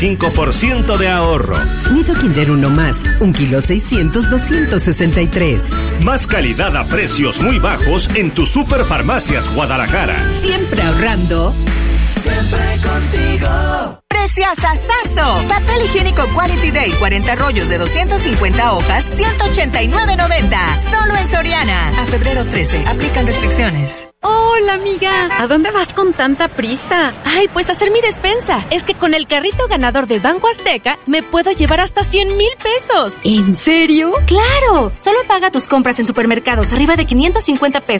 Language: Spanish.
5% de ahorro. Nido Kinder Uno Más, 1 kilo 600, 263. Más calidad a precios muy bajos en tu Superfarmacias Guadalajara. Siempre ahorrando. Siempre contigo. ¡Preciasasazo! Papel higiénico Quality Day, 40 rollos de 250 hojas, 189.90. Solo en Soriana. A febrero 13. Aplican restricciones. Hola, amiga. ¿A dónde vas con tanta prisa? Ay, pues a hacer mi despensa. Es que con el carrito ganador de Banco Azteca me puedo llevar hasta 100,000 pesos. ¿En serio? ¡Claro! Solo paga tus compras en supermercados arriba de 550 pesos